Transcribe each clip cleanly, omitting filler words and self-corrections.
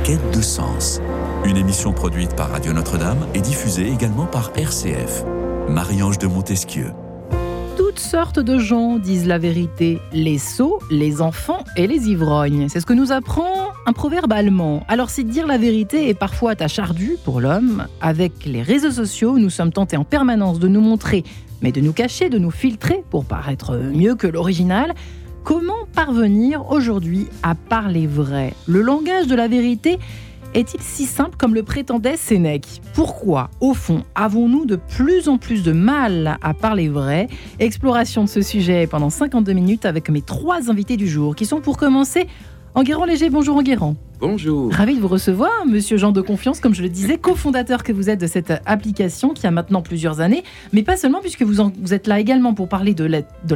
quête de sens. Une émission produite par Radio Notre-Dame et diffusée également par RCF. Marie-Ange de Montesquieu. Toutes sortes de gens disent la vérité, les sots, les enfants et les ivrognes. C'est ce que nous apprend un proverbe allemand. Alors si dire la vérité est parfois tâche ardue pour l'homme, avec les réseaux sociaux, nous sommes tentés en permanence de nous montrer, mais de nous cacher, de nous filtrer pour paraître mieux que l'original. Comment parvenir aujourd'hui à parler vrai ? Le langage de la vérité est-il si simple comme le prétendait Sénèque ? Pourquoi, au fond, avons-nous de plus en plus de mal à parler vrai ? Exploration de ce sujet pendant 52 minutes avec mes 3 invités du jour, qui sont pour commencer Enguerrand Léger. Bonjour Enguerrand. Bonjour. Ravi de vous recevoir, monsieur Jean de Confiance, comme je le disais, cofondateur que vous êtes de cette application qui a maintenant plusieurs années, mais pas seulement, puisque vous êtes là également pour parler de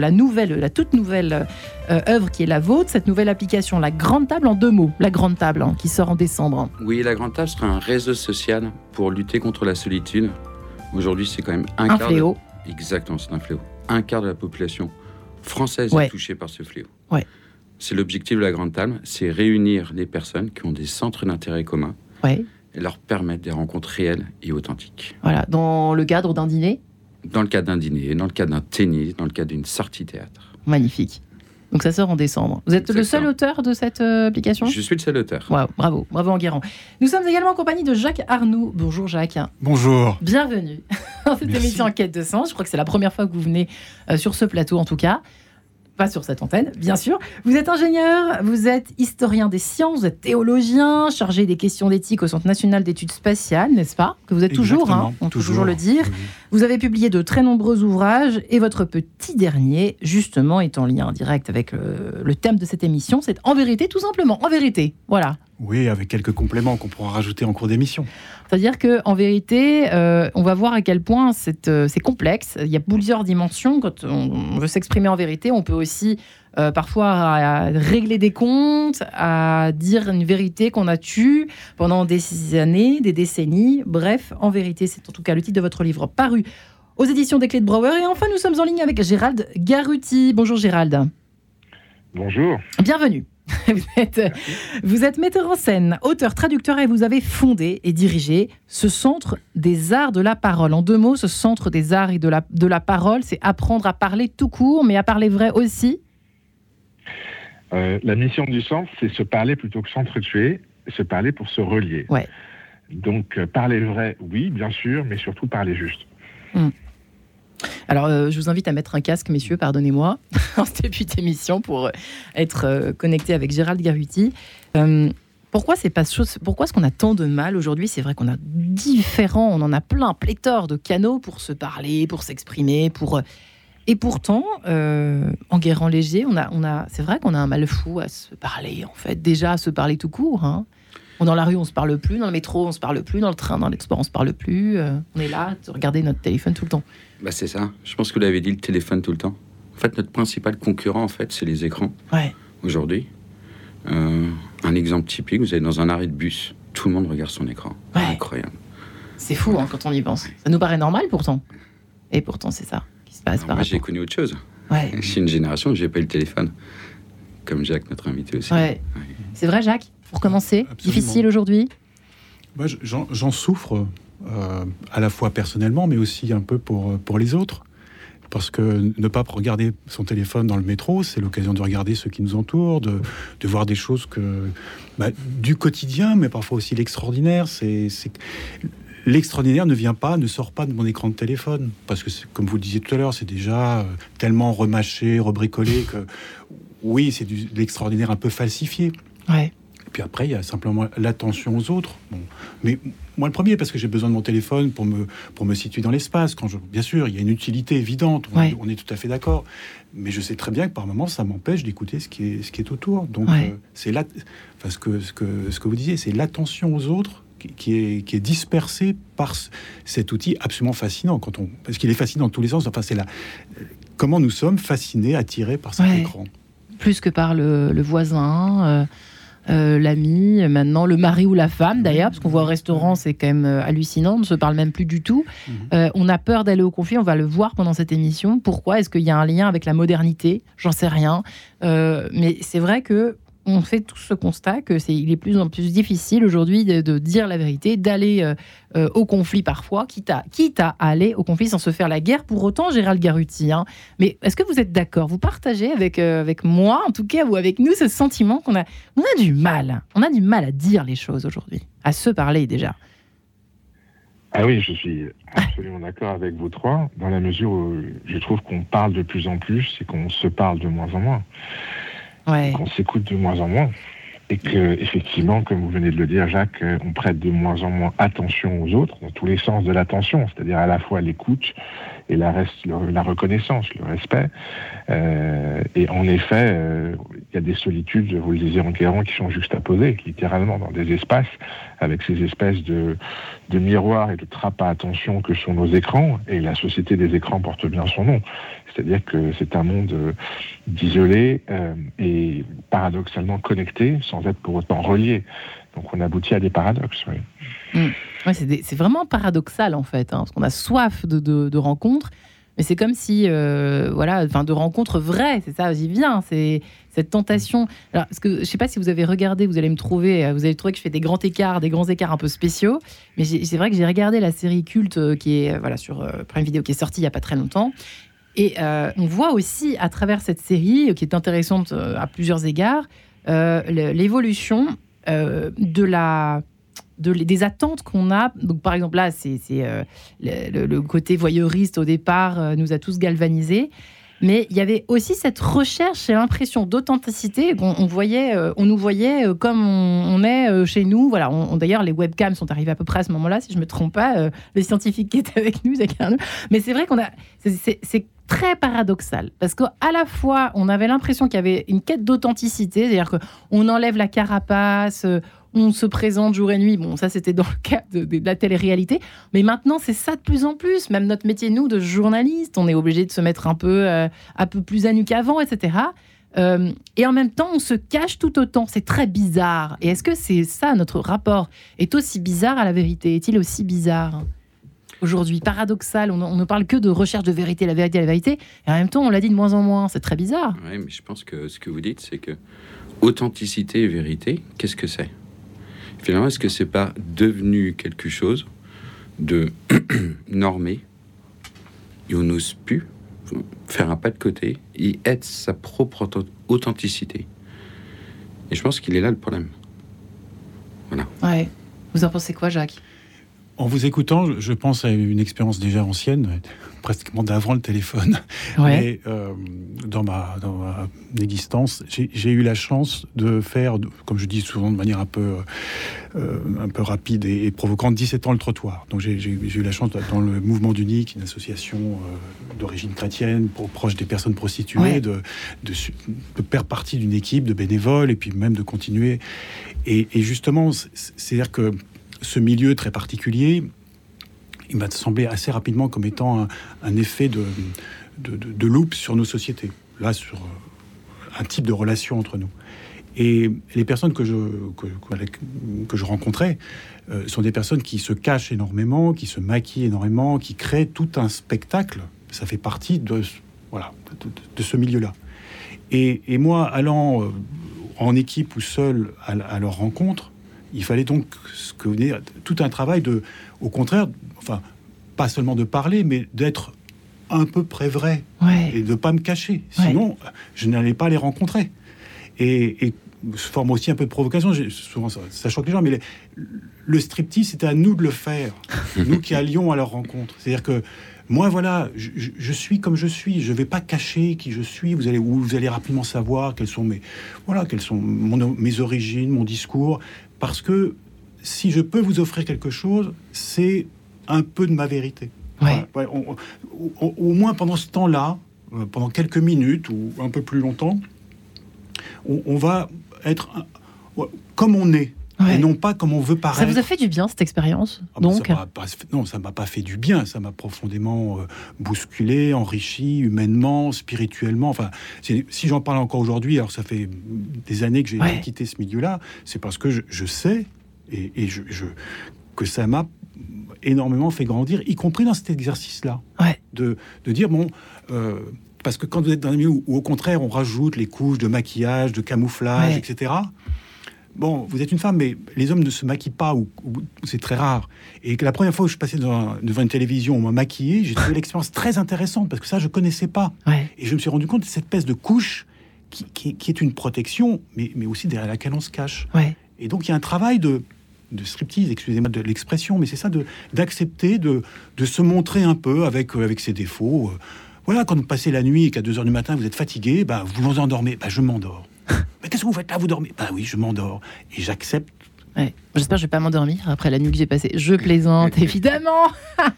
la toute nouvelle œuvre qui est la vôtre, cette nouvelle application, La Grande Table, en 2 mots, La Grande Table, qui sort en décembre. Oui, La Grande Table sera un réseau social pour lutter contre la solitude. Aujourd'hui, c'est quand même un fléau. Exactement, c'est un fléau. 1/4 de la population française est touchée par ce fléau. Ouais. C'est l'objectif de La Grande Table, c'est réunir les personnes qui ont des centres d'intérêt communs et leur permettre des rencontres réelles et authentiques. Voilà, dans le cadre d'un dîner ? Dans le cadre d'un dîner, dans le cadre d'un tennis, dans le cadre d'une sortie théâtre. Magnifique. Donc ça sort en décembre. Vous êtes Exactement. le seul auteur de cette application ? Je suis le seul auteur. Wow, bravo Enguerrand. Nous sommes également en compagnie de Jacques Arnoux. Bonjour Jacques. Bonjour. Bienvenue dans cette Merci. émission En quête de sens. Je crois que c'est la première fois que vous venez sur ce plateau en tout cas. Pas sur cette antenne, bien sûr. Vous êtes ingénieur, vous êtes historien des sciences, vous êtes théologien, chargé des questions d'éthique au Centre national d'études spatiales, n'est-ce pas ? Que vous êtes toujours, on peut toujours le dire. Oui. Vous avez publié de très nombreux ouvrages et votre petit dernier, justement, est en lien direct avec le thème de cette émission. C'est En vérité, tout simplement. En vérité, voilà. Oui, avec quelques compléments qu'on pourra rajouter en cours d'émission. C'est-à-dire qu'en vérité, on va voir à quel point c'est complexe. Il y a plusieurs dimensions. Quand on veut s'exprimer en vérité, on peut aussi parfois à régler des comptes, à dire une vérité qu'on a tue pendant des années, des décennies. Bref, En vérité, c'est en tout cas le titre de votre livre paru aux éditions des Clés de Brouwer. Et enfin, nous sommes en ligne avec Gérald Garutti. Bonjour Gérald. Bonjour. Bienvenue. Vous êtes metteur en scène, auteur, traducteur et vous avez fondé et dirigé ce Centre des Arts de la Parole. En 2 mots, ce Centre des Arts et de la Parole, c'est apprendre à parler tout court, mais à parler vrai aussi. La mission du centre, c'est se parler plutôt que s'entretuer, se parler pour se relier. Ouais. Donc, parler vrai, oui, bien sûr, mais surtout parler juste. Alors, je vous invite à mettre un casque, messieurs, pardonnez-moi, en ce début d'émission pour être connecté avec Gérald Garutti. Pourquoi est-ce qu'on a tant de mal aujourd'hui ? C'est vrai qu'on a on en a pléthore de canaux pour se parler, pour s'exprimer, Et pourtant, Enguerrand Léger, c'est vrai qu'on a un mal fou à se parler, en fait. Déjà, à se parler tout court, hein. Dans la rue, on ne se parle plus. Dans le métro, on ne se parle plus. Dans le train, dans les transports, on ne se parle plus. On est là, à regarder notre téléphone tout le temps. Bah c'est ça. Je pense que vous l'avez dit, le téléphone tout le temps. En fait, notre principal concurrent, en fait, c'est les écrans. Aujourd'hui. Un exemple typique, vous êtes dans un arrêt de bus. Tout le monde regarde son écran. Incroyable. C'est fou, hein, quand on y pense. Ça nous paraît normal, pourtant. Et pourtant, c'est ça qui se passe. Moi, j'ai connu autre chose. Je suis une génération où j'ai pas eu le téléphone. Comme Jacques, notre invité aussi. C'est vrai, Jacques ? Pour commencer, Absolument. Difficile aujourd'hui ? Moi, j'en souffre, à la fois personnellement, mais aussi un peu pour les autres. Parce que ne pas regarder son téléphone dans le métro, c'est l'occasion de regarder ceux qui nous entourent, de voir des choses du quotidien, mais parfois aussi l'extraordinaire. L'extraordinaire ne sort pas de mon écran de téléphone. Parce que, comme vous le disiez tout à l'heure, c'est déjà tellement remâché, rebricolé que, oui, c'est de l'extraordinaire un peu falsifié. Puis après, il y a simplement l'attention aux autres. Bon. Mais moi, le premier, parce que j'ai besoin de mon téléphone pour me situer dans l'espace. Bien sûr, il y a une utilité évidente, on est tout à fait d'accord. Mais je sais très bien que par moments, ça m'empêche d'écouter ce qui est autour. Donc, c'est là, ce que vous disiez, c'est l'attention aux autres qui est dispersée par cet outil absolument fascinant. Parce qu'il est fascinant dans tous les sens. Enfin, c'est comment nous sommes fascinés, attirés par cet écran. Plus que par le voisin... l'ami, maintenant le mari ou la femme d'ailleurs, parce qu'on voit au restaurant, c'est quand même hallucinant, on ne se parle même plus du tout. On a peur d'aller au conflit, on va le voir pendant cette émission. Pourquoi ? Est-ce qu'il y a un lien avec la modernité ? J'en sais rien. Mais c'est vrai que on fait tout ce constat qu'il est plus en plus difficile aujourd'hui de dire la vérité, d'aller au conflit parfois, quitte à aller au conflit sans se faire la guerre. Pour autant, Gérald Garuti, mais est-ce que vous êtes d'accord? Vous partagez avec moi, en tout cas, ou avec nous, ce sentiment qu'on a du mal. On a du mal à dire les choses aujourd'hui, à se parler déjà. Ah oui, je suis absolument d'accord avec vous trois, dans la mesure où je trouve qu'on parle de plus en plus et qu'on se parle de moins en moins. Ouais. Qu'on s'écoute de moins en moins. Et que, effectivement, comme vous venez de le dire, Jacques, on prête de moins en moins attention aux autres, dans tous les sens de l'attention, c'est-à-dire à la fois l'écoute et la reconnaissance, le respect. Et en effet, il y a des solitudes, vous le disiez Enguerrand, qui sont juxtaposées, littéralement, dans des espaces, avec ces espèces de miroirs et de trappes à attention que sont nos écrans, et la société des écrans porte bien son nom. C'est-à-dire que c'est un monde d'isolés et paradoxalement connectés, sans être pour autant reliés. Donc on aboutit à des paradoxes, oui. Ouais, c'est vraiment paradoxal en fait, parce qu'on a soif de rencontres, mais c'est comme si, de rencontres vraies, c'est ça, j'y viens, c'est cette tentation. Alors, parce que je ne sais pas si vous avez regardé, vous allez trouver que je fais des grands écarts un peu spéciaux, mais c'est vrai que j'ai regardé la série culte qui est sur Prime Video, qui est sortie il n'y a pas très longtemps. Et on voit aussi à travers cette série, qui est intéressante à plusieurs égards, l'évolution des attentes qu'on a. Donc, par exemple, là, c'est le côté voyeuriste au départ nous a tous galvanisés. Mais il y avait aussi cette recherche et l'impression d'authenticité. On nous voyait comme on est chez nous. Voilà. D'ailleurs, les webcams sont arrivées à peu près à ce moment-là, si je ne me trompe pas. Le scientifique qui était avec nous, mais c'est vrai c'est très paradoxal. Parce qu'à la fois, on avait l'impression qu'il y avait une quête d'authenticité. C'est-à-dire qu'on enlève la carapace, on se présente jour et nuit. Bon, ça, c'était dans le cas de la télé-réalité. Mais maintenant, c'est ça de plus en plus. Même notre métier, nous, de journaliste, on est obligé de se mettre un peu plus à nu qu'avant, etc. Et en même temps, on se cache tout autant. C'est très bizarre. Et est-ce que c'est ça, notre rapport est aussi bizarre à la vérité? Est-il aussi bizarre aujourd'hui, paradoxal? On ne parle que de recherche de vérité, la vérité, la vérité. Et en même temps, on l'a dit de moins en moins. C'est très bizarre. Oui, mais je pense que ce que vous dites, c'est que authenticité et vérité, qu'est-ce que c'est? Finalement, est-ce que c'est pas devenu quelque chose de normé et on n'ose plus faire un pas de côté et être sa propre authenticité? Et je pense qu'il est là le problème. Voilà. Ouais. Vous en pensez quoi, Jacques? En vous écoutant, je pense à une expérience déjà ancienne, pratiquement d'avant le téléphone. Ouais. Mais dans ma existence, j'ai eu la chance de faire, comme je dis souvent de manière un peu rapide et provocante, 17 ans le trottoir. Donc j'ai eu la chance dans le Mouvement d'Unique, une association d'origine chrétienne proche des personnes prostituées, ouais, de faire partie d'une équipe de bénévoles et puis même de continuer. Et justement, c'est-à-dire que ce milieu très particulier, il m'a semblé assez rapidement comme étant un effet de loupe sur nos sociétés, là sur un type de relation entre nous. Et les personnes que je rencontrais sont des personnes qui se cachent énormément, qui se maquillent énormément, qui créent tout un spectacle. Ça fait partie de ce milieu-là. Et moi, allant en équipe ou seul à leur rencontre, il fallait donc tout un travail au contraire, pas seulement de parler, mais d'être un peu près vrai, ouais, et de ne pas me cacher. Sinon, ouais, je n'allais pas les rencontrer. Et sous forme aussi un peu de provocation, souvent ça choque les gens, mais le striptease, c'était à nous de le faire, nous qui allions à leur rencontre. C'est-à-dire que moi, voilà, je suis comme je suis. Je ne vais pas cacher qui je suis. Vous allez rapidement savoir quelles sont mes origines, mon discours. Parce que si je peux vous offrir quelque chose, c'est un peu de ma vérité. Ouais. Ouais, au moins pendant ce temps-là, pendant quelques minutes ou un peu plus longtemps, on va être comme on est. Ouais. Et non pas comme on veut paraître. Ça vous a fait du bien, cette expérience, donc? Ça m'a pas fait du bien. Ça m'a profondément bousculé, enrichi, humainement, spirituellement. Si j'en parle encore aujourd'hui, alors ça fait des années que j'ai, ouais, quitté ce milieu-là, c'est parce que je sais que ça m'a énormément fait grandir, y compris dans cet exercice-là. Ouais. De dire, Parce que quand vous êtes dans un milieu où au contraire, on rajoute les couches de maquillage, de camouflage, etc., bon, vous êtes une femme, mais les hommes ne se maquillent pas, ou c'est très rare. Et que la première fois où je suis passé devant une télévision, on m'a maquillé, j'ai trouvé l'expérience très intéressante, parce que ça, je connaissais pas. Et je me suis rendu compte de cette espèce de couche qui est une protection, mais aussi derrière laquelle on se cache. Et donc, il y a un travail de striptease, excusez-moi de l'expression, mais c'est ça, d'accepter, de se montrer un peu avec ses défauts. Voilà, quand vous passez la nuit et qu'à 2h du matin, vous êtes fatigué, vous vous endormez, je m'endors. Mais qu'est-ce que vous faites là, vous dormez? Oui, je m'endors. Et j'accepte. J'espère que je vais pas m'endormir après la nuit que j'ai passée. Je plaisante, évidemment.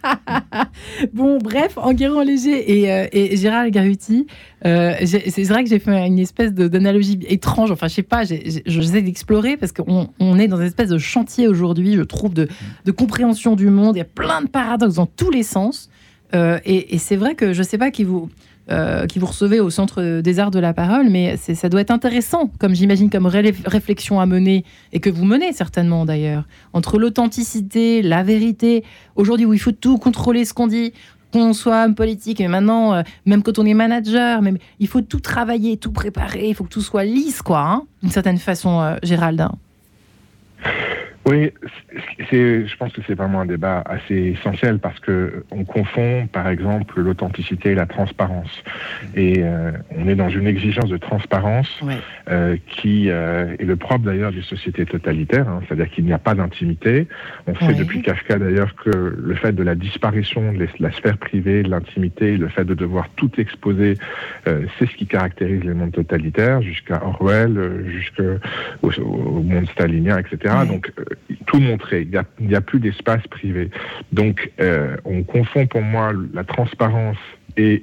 Bon, bref, Enguerrand Léger et Gérald Garuti, c'est vrai que j'ai fait une espèce d'analogie étrange. Enfin, je sais pas, j'essaie d'explorer parce qu'on est dans une espèce de chantier aujourd'hui, je trouve, de compréhension du monde. Il y a plein de paradoxes dans tous les sens. Et c'est vrai que je sais pas qui vous recevez au Centre des Arts de la Parole, mais ça doit être intéressant, comme j'imagine, comme réflexion à mener, et que vous menez certainement d'ailleurs, entre l'authenticité, la vérité, aujourd'hui où il faut tout contrôler ce qu'on dit, qu'on soit homme politique, mais maintenant, même quand on est manager, il faut tout travailler, tout préparer, il faut que tout soit lisse, quoi, d'une certaine façon, Gérald. Oui, je pense que c'est vraiment un débat assez essentiel parce que on confond, par exemple, l'authenticité et la transparence. Et on est dans une exigence de transparence qui est le propre d'ailleurs des sociétés totalitaires, c'est-à-dire qu'il n'y a pas d'intimité. On sait depuis Kafka d'ailleurs que le fait de la disparition de la sphère privée, de l'intimité, le fait de devoir tout exposer, c'est ce qui caractérise les mondes totalitaires, jusqu'à Orwell, jusqu'au monde stalinien, etc. Donc, tout montrer, il n'y a plus d'espace privé. Donc, on confond pour moi la transparence et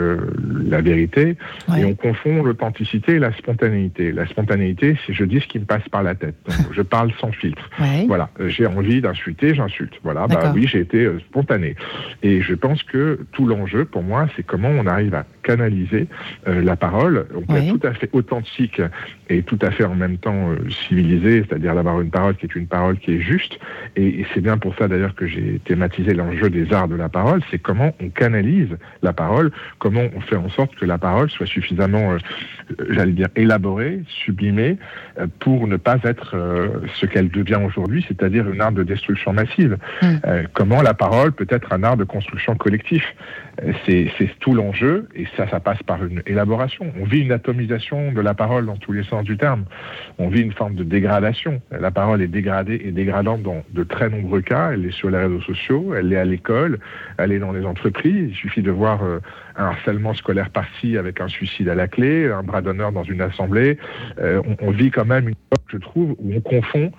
la vérité, et on confond l'authenticité et la spontanéité. La spontanéité, c'est je dis ce qui me passe par la tête. Donc, je parle sans filtre. Voilà, j'ai envie d'insulter, j'insulte. Voilà, oui, j'ai été spontané. Et je pense que tout l'enjeu, pour moi, c'est comment on arrive à canaliser la parole. On peut être tout à fait authentique et tout à fait en même temps civilisé, c'est-à-dire d'avoir une parole qui est une parole qui est juste. Et c'est bien pour ça d'ailleurs que j'ai thématisé l'enjeu des arts de la parole, c'est comment on canalise la parole, comment on fait en sorte que la parole soit suffisamment, j'allais dire, élaborée, sublimée, pour ne pas être ce qu'elle devient aujourd'hui, c'est-à-dire une arme de destruction massive. Comment la parole peut être un art de construction collectif. C'est tout l'enjeu, et ça passe par une élaboration. On vit une atomisation de la parole dans tous les sens du terme. On vit une forme de dégradation. La parole est dégradée et dégradante dans de très nombreux cas. Elle est sur les réseaux sociaux, elle est à l'école, elle est dans les entreprises. Il suffit de voir un harcèlement scolaire par-ci avec un suicide à la clé, un bras d'honneur dans une assemblée. On vit quand même une époque, je trouve, où on confond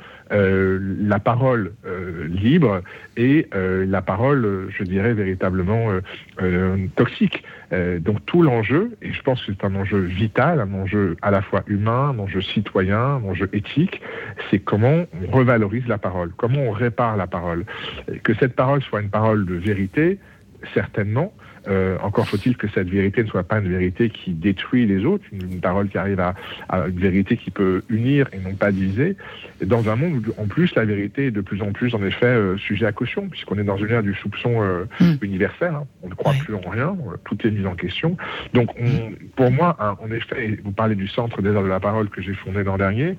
la parole libre et la parole, je dirais, véritablement toxique. Donc tout l'enjeu, et je pense que c'est un enjeu vital, un enjeu à la fois humain, un enjeu citoyen, un enjeu éthique, c'est comment on revalorise la parole, comment on répare la parole. Que cette parole soit une parole de vérité, certainement. Encore faut-il que cette vérité ne soit pas une vérité qui détruit les autres, une parole qui arrive à une vérité qui peut unir et non pas diviser. Et dans un monde où, en plus, la vérité est de plus en plus, en effet, sujet à caution, puisqu'on est dans une ère du soupçon universel. On ne croit plus en rien, tout est mis en question. Donc, pour moi, en effet, vous parlez du Centre des Arts de la Parole que j'ai fondé l'an dernier,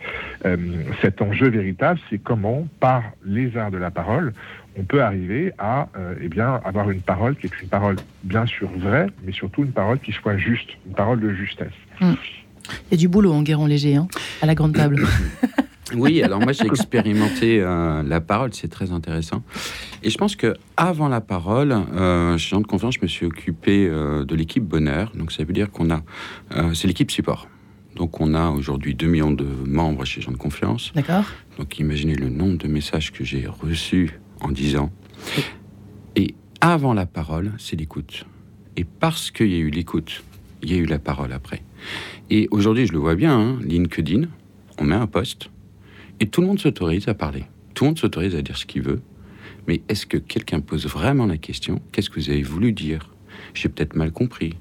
cet enjeu véritable, c'est comment, par les arts de la parole, on peut arriver à avoir une parole qui est une parole bien sûr vraie, mais surtout une parole qui soit juste, une parole de justesse. Il y a du boulot, Enguerrand Léger, à la grande table. Oui, alors moi j'ai expérimenté la parole, c'est très intéressant. Et je pense que avant la parole, chez Gens de Confiance, je me suis occupé de l'équipe Bonheur. Donc ça veut dire qu'on a, c'est l'équipe support. Donc on a aujourd'hui 2 millions de membres chez Gens de Confiance. D'accord. Donc imaginez le nombre de messages que j'ai reçus en 10 ans. Et avant la parole, c'est l'écoute. Et parce qu'il y a eu l'écoute, il y a eu la parole après. Et aujourd'hui, je le vois bien, LinkedIn, on met un post, et tout le monde s'autorise à parler. Tout le monde s'autorise à dire ce qu'il veut. Mais est-ce que quelqu'un pose vraiment la question ? Qu'est-ce que vous avez voulu dire ? J'ai peut-être mal compris.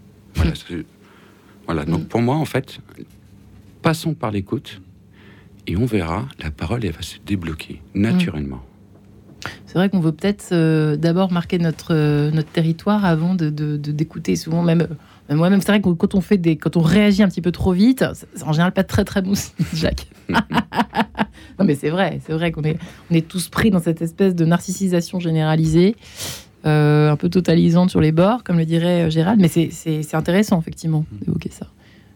Voilà. Donc pour moi, en fait, passons par l'écoute, et on verra, la parole, elle va se débloquer naturellement. C'est vrai qu'on veut peut-être d'abord marquer notre territoire avant d'écouter. Souvent même, Moi-même, c'est vrai que quand on réagit un petit peu trop vite, c'est en général pas très très bon signe, Jacques. Non, mais c'est vrai qu'on est tous pris dans cette espèce de narcissisation généralisée, un peu totalisante sur les bords, comme le dirait Gérald. Mais c'est intéressant, effectivement, d'évoquer ça.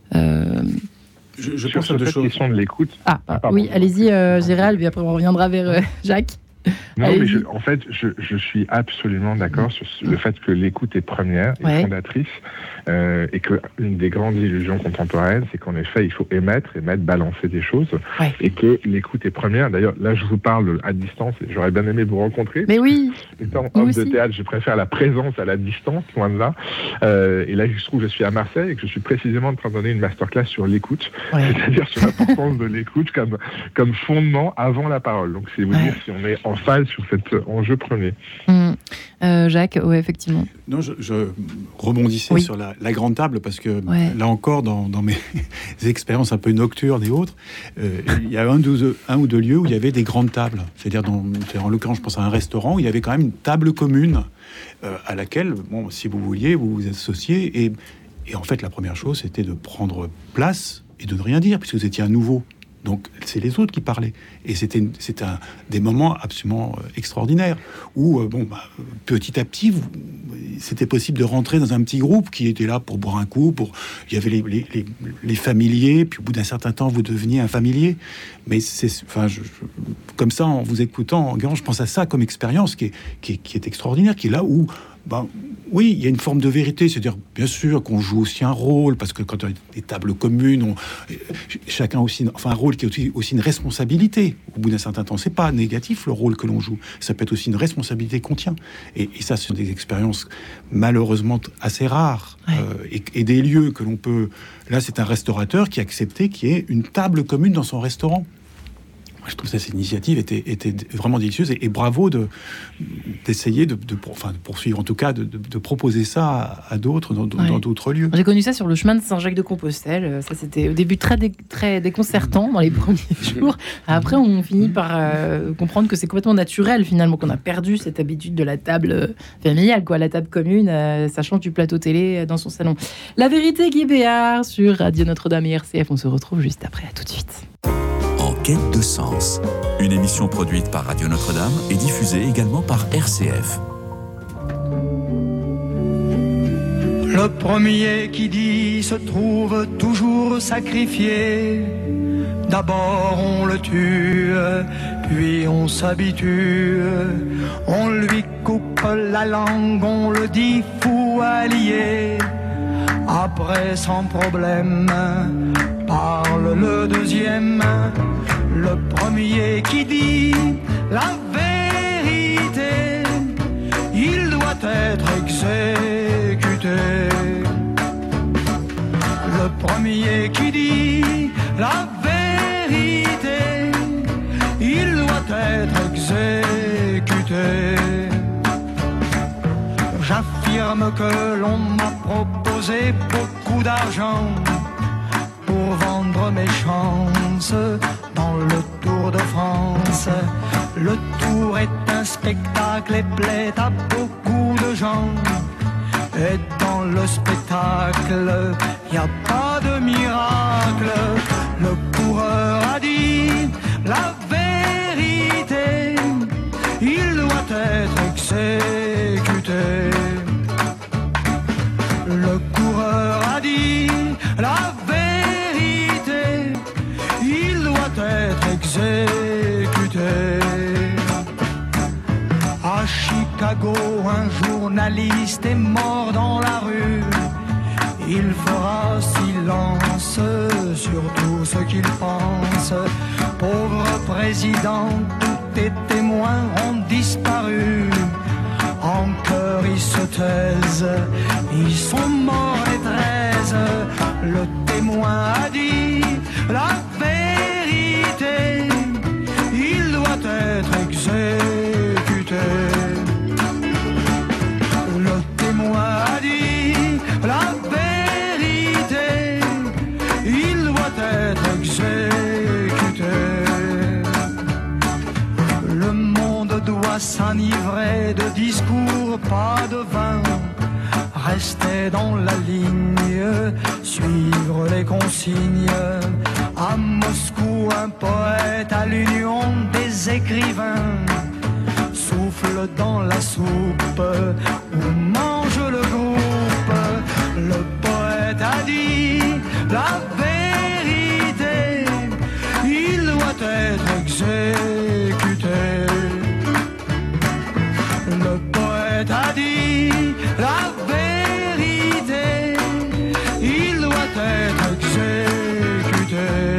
Je pense à deux choses. Question de l'écoute. Oui, allez-y, Gérald, puis après on reviendra vers Jacques. Non, mais je suis absolument d'accord sur le fait que l'écoute est première et fondatrice, et qu'une des grandes illusions contemporaines, c'est qu'en effet, il faut émettre, balancer des choses, et que l'écoute est première. D'ailleurs, là, je vous parle à distance, et j'aurais bien aimé vous rencontrer. Mais oui. Étant homme de théâtre, je préfère la présence à la distance, loin de là. Et là, je trouve que je suis à Marseille et que je suis précisément en train de donner une masterclass sur l'écoute, c'est-à-dire sur l'importance de l'écoute comme fondement avant la parole. Donc, c'est vous dire si on est en phase sur cet enjeu premier. Jacques, oui, effectivement. Non, je rebondissais sur la grande table, parce que là encore, dans mes expériences un peu nocturnes et autres, il y a un ou deux lieux où il y avait des grandes tables. C'est-à-dire, en l'occurrence, je pense à un restaurant où il y avait quand même une table commune à laquelle, si vous vouliez, vous vous associez. Et en fait, la première chose, c'était de prendre place et de ne rien dire, puisque vous étiez un nouveau. Donc, c'est les autres qui parlaient. Et c'était des moments absolument extraordinaires où, petit à petit, c'était possible de rentrer dans un petit groupe qui était là pour boire un coup. Il y avait les familiers, puis au bout d'un certain temps, vous deveniez un familier. Mais comme ça, en vous écoutant, je pense à ça comme expérience qui est extraordinaire, qui est là où... oui, il y a une forme de vérité, c'est-à-dire bien sûr qu'on joue aussi un rôle, parce que quand on a des tables communes, chacun aussi, un rôle qui est aussi une responsabilité. Au bout d'un certain temps, c'est pas négatif le rôle que l'on joue, ça peut être aussi une responsabilité qu'on tient. Et ça, ce sont des expériences malheureusement assez rares, et des lieux que l'on peut. Là, c'est un restaurateur qui a accepté qu'il y ait une table commune dans son restaurant. Je trouve que cette initiative était vraiment délicieuse, et bravo d'essayer de poursuivre, en tout cas de proposer ça à d'autres dans d'autres lieux. J'ai connu ça sur le chemin de Saint-Jacques-de-Compostelle. Ça, c'était au début très déconcertant dans les premiers jours. Après, on finit par comprendre que c'est complètement naturel, finalement, qu'on a perdu cette habitude de la table familiale, la table commune, sachant du plateau télé dans son salon. La vérité, Guy Béard, sur Radio Notre-Dame et RCF. On se retrouve juste après. À tout de suite. En quête de sens, une émission produite par Radio Notre-Dame et diffusée également par RCF. Le premier qui dit se trouve toujours sacrifié. D'abord on le tue, puis on s'habitue. On lui coupe la langue, on le dit fou allié. Après sans problème, parle le deuxième. Le premier qui dit la vérité, il doit être exécuté. Le premier qui dit la vérité, il doit être exécuté. J'affirme que l'on m'a proposé beaucoup d'argent pour vendre mes chances dans le Tour de France. Le Tour est un spectacle et plaît à beaucoup de gens. Et dans le spectacle, y a pas de miracle. Le coureur a dit la vérité, il doit être exécuté. Le coureur a dit la vérité, il doit être exécuté. À Chicago, un journaliste est mort dans la rue. Il fera silence sur tout ce qu'il pense. Pauvre président, tous tes témoins ont disparu. En chœur ils se taisent, ils sont morts les 13. Le témoin a dit la vérité, il doit être exécuté. Le témoin a dit la vérité, il doit être exécuté. Le monde doit s'enivrer de discours, pas de vin. rester dans la ligne, suivre les consignes. À Moscou, un poète à l'union des écrivains souffle dans la soupe où mange le groupe. Le poète a dit la vérité, il doit être exécuté. Le poète a dit la vérité, il doit être exécuté.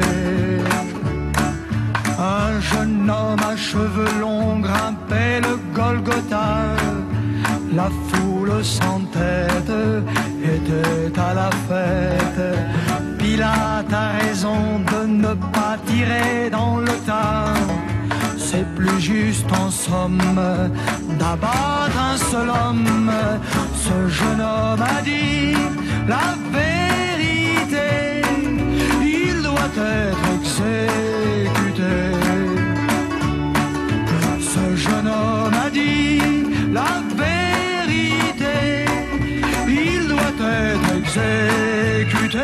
Un jeune homme à cheveux longs grimpait le Golgotha. La foule sans tête était à la fête. Pilate a raison de ne pas tirer dans le tas. C'est plus juste en somme d'abattre un seul homme. Ce jeune homme a dit la vérité, il doit être exécuté. Ce jeune homme a dit la vérité, il doit être exécuté.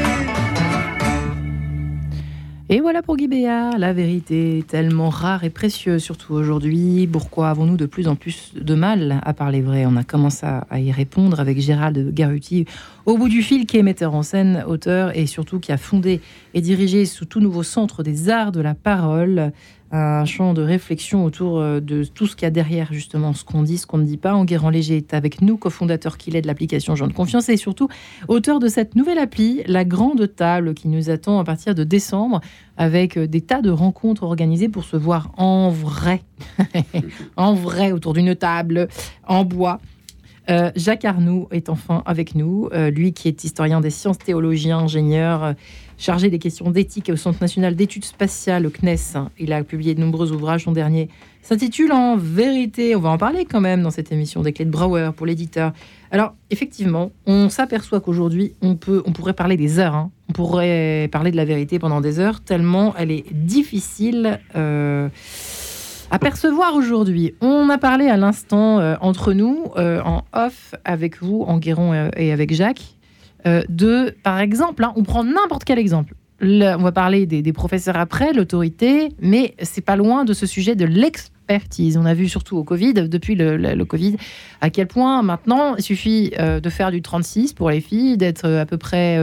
Et voilà pour Guy Béard, la vérité tellement rare et précieuse, surtout aujourd'hui. Pourquoi avons-nous de plus en plus de mal à parler vrai ? On a commencé à y répondre avec Gérald Garuti au bout du fil, qui est metteur en scène, auteur et surtout qui a fondé et dirigé ce tout nouveau centre des arts de la parole, un champ de réflexion autour de tout ce qu'il y a derrière, justement, ce qu'on dit, ce qu'on ne dit pas. Enguerrand Léger est avec nous, cofondateur qu'il est de l'application Gens de Confiance et surtout auteur de cette nouvelle appli, La Grande Table, qui nous attend à partir de décembre, avec des tas de rencontres organisées pour se voir en vrai, en vrai, autour d'une table, en bois. Jacques Arnoux est enfin avec nous, lui qui est historien des sciences, théologien, ingénieur, chargé des questions d'éthique au Centre national d'études spatiales, au CNES. Il a publié de nombreux ouvrages. Son dernier s'intitule En vérité. On va en parler quand même dans cette émission, des clés de Brouwer pour l'éditeur. Alors, effectivement, on s'aperçoit qu'aujourd'hui, on pourrait parler des heures. Hein. On pourrait parler de la vérité pendant des heures, tellement elle est difficile à percevoir aujourd'hui. On a parlé à l'instant entre nous, en off, avec vous, Enguerrand et avec Jacques, par exemple, hein, on prend n'importe quel exemple. On va parler des professeurs après, l'autorité, mais c'est pas loin de ce sujet de l'expertise. On a vu surtout au Covid, depuis le Covid, à quel point maintenant, il suffit de faire du 36 pour les filles, d'être à peu près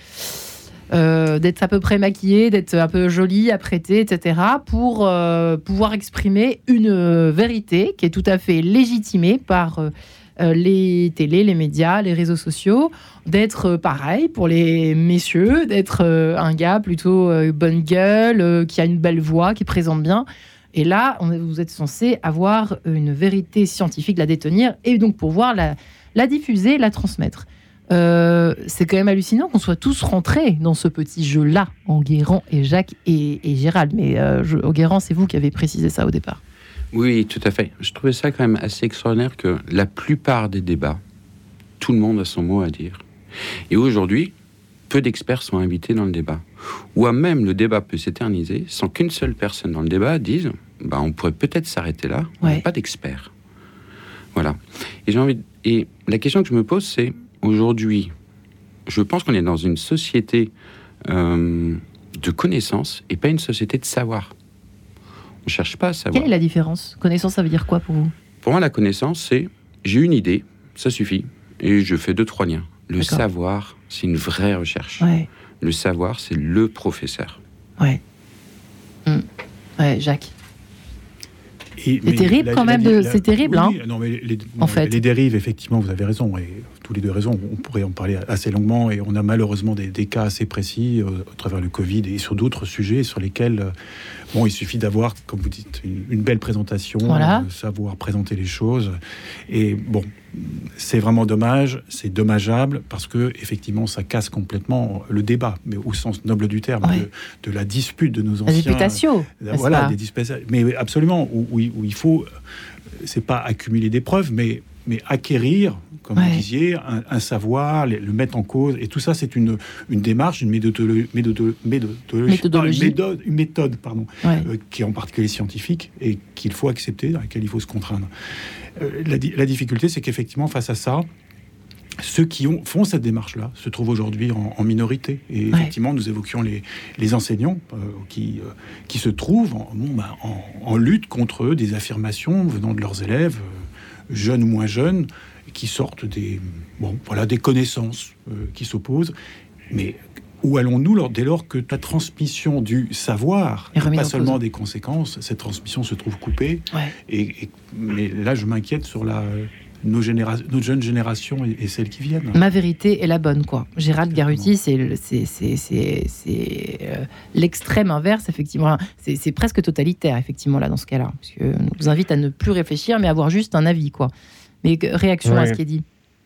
maquillée, d'être un peu jolie, apprêtée, etc., pour pouvoir exprimer une vérité qui est tout à fait légitimée par les télés, les médias, les réseaux sociaux, d'être pareil pour les messieurs, d'être un gars plutôt bonne gueule, qui a une belle voix, qui présente bien. Et là, vous êtes censé avoir une vérité scientifique, la détenir, et donc pouvoir la diffuser, la transmettre. C'est quand même hallucinant qu'on soit tous rentrés dans ce petit jeu-là, Enguerrand et Jacques et Gérald. Mais Enguerrand, c'est vous qui avez précisé ça au départ. Oui, tout à fait. Je trouvais ça quand même assez extraordinaire que la plupart des débats, tout le monde a son mot à dire. Et aujourd'hui, peu d'experts sont invités dans le débat. Ou même le débat peut s'éterniser sans qu'une seule personne dans le débat dise on pourrait peut-être s'arrêter là, on n'a pas d'experts. Voilà. Et la question que je me pose, c'est aujourd'hui, je pense qu'on est dans une société de connaissances et pas une société de savoir. On ne cherche pas à savoir. Quelle est la différence ? Connaissance, ça veut dire quoi pour vous ? Pour moi, la connaissance, c'est j'ai une idée, ça suffit, et je fais 2-3 liens. Le savoir, c'est une vraie recherche. Ouais. Le savoir, c'est le professeur. Ouais. Ouais, Jacques. C'est terrible quand même. C'est terrible, oui, hein. Non, mais les dérives, effectivement, vous avez raison. Et tous les deux raison. On pourrait en parler assez longuement. Et on a malheureusement des cas assez précis à travers le Covid et sur d'autres sujets sur lesquels, il suffit d'avoir, comme vous dites, une belle présentation, savoir présenter les choses. Et c'est vraiment dommage, c'est dommageable parce que effectivement, ça casse complètement le débat, mais au sens noble du terme, de la dispute de nos anciens. La disputation. Voilà, des disputations. Mais absolument, où il faut, c'est pas accumuler des preuves, mais acquérir, comme vous disiez, un savoir, le mettre en cause. Et tout ça, c'est une démarche, une méthode, qui est en particulier scientifique et qu'il faut accepter, dans laquelle il faut se contraindre. La difficulté, c'est qu'effectivement, face à ça, ceux qui font cette démarche-là se trouvent aujourd'hui en minorité. Et effectivement, nous évoquions les enseignants qui se trouvent en lutte contre des affirmations venant de leurs élèves, jeunes ou moins jeunes, qui sortent des connaissances qui s'opposent. Mais où allons-nous dès lors que la transmission du savoir, et pas seulement des conséquences, cette transmission se trouve coupée. Mais là, je m'inquiète sur nos jeunes générations et celles qui viennent. Ma vérité est la bonne, quoi. Gérald Garuti, c'est l'extrême inverse, effectivement. C'est presque totalitaire, effectivement, là, dans ce cas-là. Parce que nous vous invite à ne plus réfléchir, mais à avoir juste un avis, quoi. Mais réaction à ce qui est dit.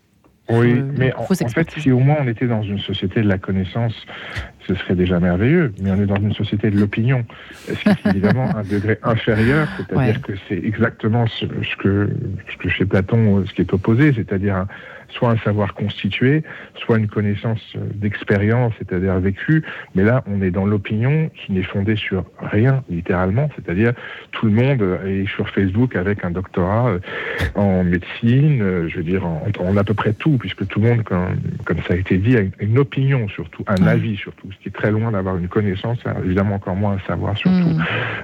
Oui, mais en fait, si au moins on était dans une société de la connaissance, ce serait déjà merveilleux. Mais on est dans une société de l'opinion, ce qui est évidemment un degré inférieur, c'est-à-dire que c'est exactement ce que chez Platon, ce qui est opposé, c'est-à-dire soit un savoir constitué, soit une connaissance d'expérience, c'est-à-dire vécue. Mais là, on est dans l'opinion qui n'est fondée sur rien, littéralement. C'est-à-dire, tout le monde est sur Facebook avec un doctorat en médecine, je veux dire, en à peu près tout, puisque tout le monde, comme ça a été dit, a une opinion surtout, un avis surtout, ce qui est très loin d'avoir une connaissance, évidemment encore moins un savoir surtout.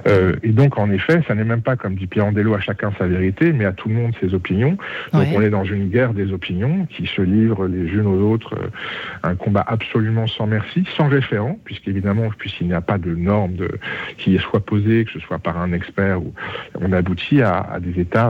Et donc, en effet, ça n'est même pas, comme dit Pirandello, à chacun sa vérité, mais à tout le monde ses opinions. Donc, on est dans une guerre des opinions qui se livrent les unes aux autres, un combat absolument sans merci, sans référent, puisqu'évidemment, puisqu'il n'y a pas de norme qui soit posée, que ce soit par un expert, ou on aboutit à des états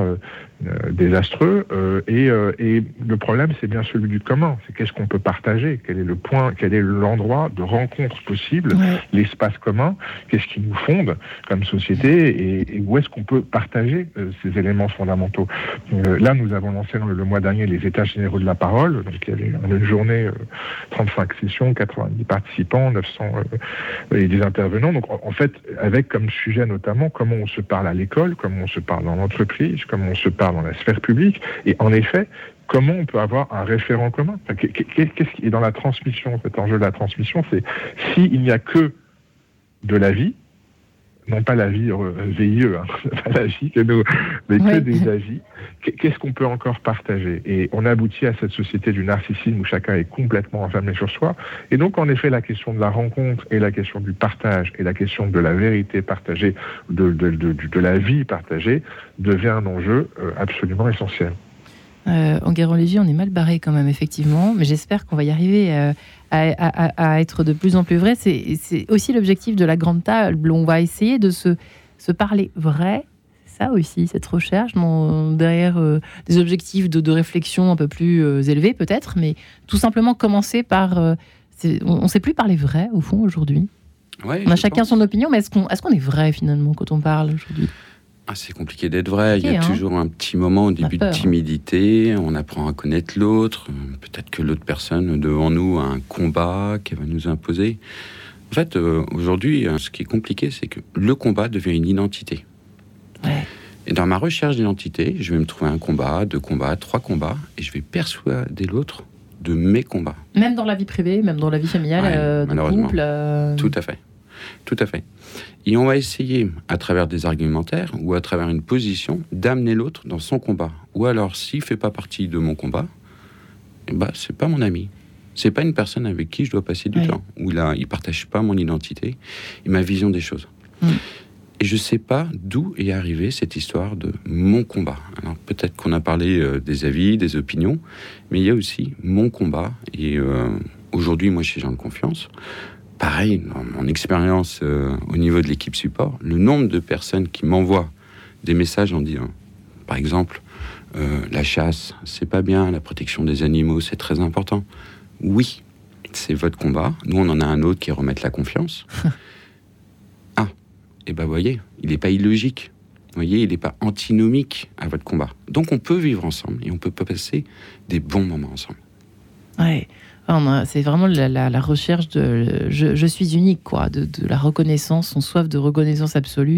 désastreux. Et le problème, c'est bien celui du commun. C'est qu'est-ce qu'on peut partager, quel est le point, quel est l'endroit de rencontre possible, l'espace commun, qu'est-ce qui nous fonde comme société, et où est-ce qu'on peut partager ces éléments fondamentaux. Là, nous avons lancé le mois dernier les États généraux de la parole. Donc, il y avait une journée, 35 sessions, 90 participants, 900 et des intervenants. Donc, en fait, avec comme sujet notamment comment on se parle à l'école, comment on se parle dans l'entreprise, comment on se parle dans la sphère publique, et en effet, comment on peut avoir un référent commun. Qu'est-ce qui est dans la transmission, cet enjeu de la transmission, c'est s'il n'y a que de la vie, non pas la vie VIE, pas la vie que nous, mais que des avis, qu'est-ce qu'on peut encore partager? Et on aboutit à cette société du narcissisme où chacun est complètement enfermé sur soi. Et donc, en effet, la question de la rencontre et la question du partage et la question de la vérité partagée, de la vie partagée, devient un enjeu absolument essentiel. En Guéron-Léger, on est mal barré quand même, effectivement, mais j'espère qu'on va y arriver à être de plus en plus vrai. C'est aussi l'objectif de la grande table. On va essayer de se parler vrai. C'est ça aussi, cette recherche, derrière des objectifs de réflexion un peu plus élevés peut-être, mais tout simplement commencer par... on ne sait plus parler vrai, au fond, aujourd'hui. Ouais, on a chacun son opinion, mais est-ce qu'on est vrai, finalement, quand on parle aujourd'hui ? C'est compliqué d'être vrai. Il y a toujours un petit moment au début de timidité. On apprend à connaître l'autre. Peut-être que l'autre personne devant nous a un combat qu'elle va nous imposer. En fait, aujourd'hui, ce qui est compliqué, c'est que le combat devient une identité. Et dans ma recherche d'identité, je vais me trouver un combat, 2 combats, 3 combats, et je vais persuader l'autre de mes combats. Même dans la vie privée, même dans la vie familiale, de couple. Tout à fait. Tout à fait. Et on va essayer, à travers des argumentaires ou à travers une position, d'amener l'autre dans son combat. Ou alors, s'il ne fait pas partie de mon combat, c'est pas mon ami. C'est pas une personne avec qui je dois passer du temps. Ou là, il ne partage pas mon identité et ma vision des choses. Et je ne sais pas d'où est arrivée cette histoire de mon combat. Alors, peut-être qu'on a parlé des avis, des opinions, mais il y a aussi mon combat. Et aujourd'hui, moi, chez Gens de Confiance, pareil, dans mon expérience au niveau de l'équipe support, le nombre de personnes qui m'envoient des messages en disant, par exemple, la chasse, c'est pas bien, la protection des animaux, c'est très important. Oui, c'est votre combat. Nous, on en a un autre qui est remettre la confiance. Et vous voyez, il n'est pas illogique. Vous voyez, il n'est pas antinomique à votre combat. Donc, on peut vivre ensemble et on peut passer des bons moments ensemble. Ouais. C'est vraiment la recherche de je suis unique, quoi, de la reconnaissance, son soif de reconnaissance absolue,